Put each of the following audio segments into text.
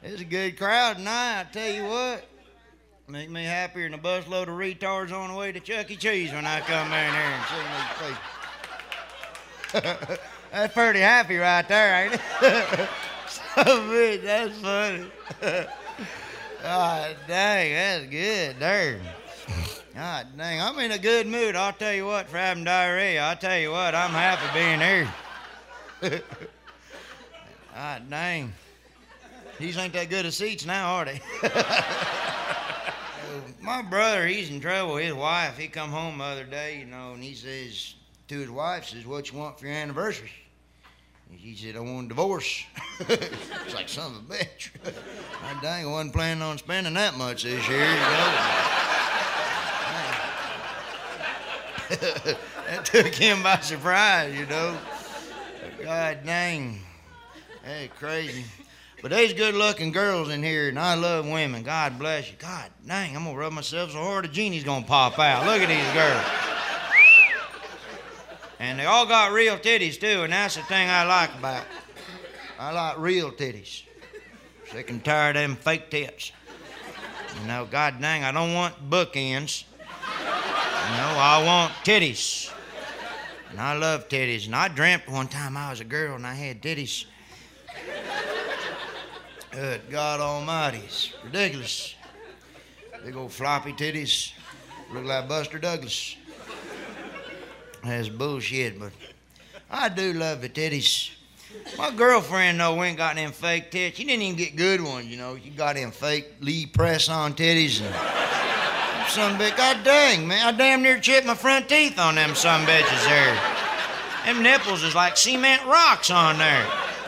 It's a good crowd tonight, I tell you what. Make me happier than a busload of retards on the way to Chuck E. Cheese when I come in here and see these people. That's pretty happy right there, ain't it? So bitch, that's funny. God dang, that's good there. God dang, I'm in a good mood. I'll tell you what, for having diarrhea, I'll tell you what, I'm happy being here. God dang. These ain't that good of seats now, are they? My brother, he's in trouble. His wife, he come home the other day, and he says to his wife, says, what you want for your anniversary? And she said, I want a divorce. It's like, son of a bitch. God dang, I wasn't planning on spending that much this year, That took him by surprise, God dang. Hey, crazy. But there's good-looking girls in here, and I love women. God bless you. God dang, I'm going to rub myself so hard the genie's going to pop out. Look at these girls. And they all got real titties, too, and that's the thing I like about it. I like real titties. Sick and tired of them fake tits. God dang, I don't want bookends. I want titties. And I love titties. And I dreamt one time I was a girl and I had titties. Good God Almighty, it's ridiculous. Big old floppy titties. Look like Buster Douglas. That's bullshit, but I do love the titties. My girlfriend, though, went and got them fake tits. She didn't even get good ones, She got them fake Lee press-on titties. And some bitch, God dang, man. I damn near chipped my front teeth on them some bitches there. Them nipples is like cement rocks on there.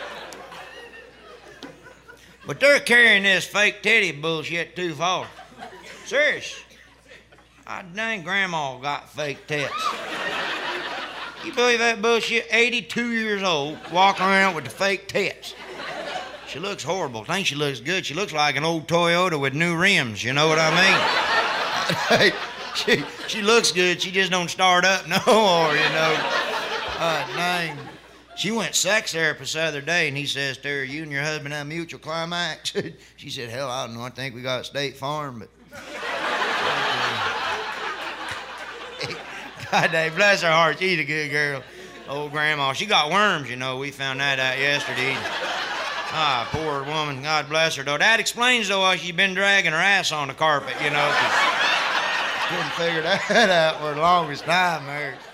But they're carrying this fake titty bullshit too far. Serious. God dang, Grandma got fake tits. You believe that bullshit? 82 years old, walking around with the fake tits. She looks horrible. I think she looks good. She looks like an old Toyota with new rims, you know what I mean? She looks good. She just don't start up no more, God dang. She went sex therapist the other day, and he says to her, you and your husband have mutual climax? She said, hell, I don't know. I think we got a State Farm, but... God dang, bless her heart. She's a good girl. Old Grandma. She got worms, We found that out yesterday. Ah, poor woman. God bless her, though. That explains, though, why she's been dragging her ass on the carpet, Couldn't figure that out for the longest time there.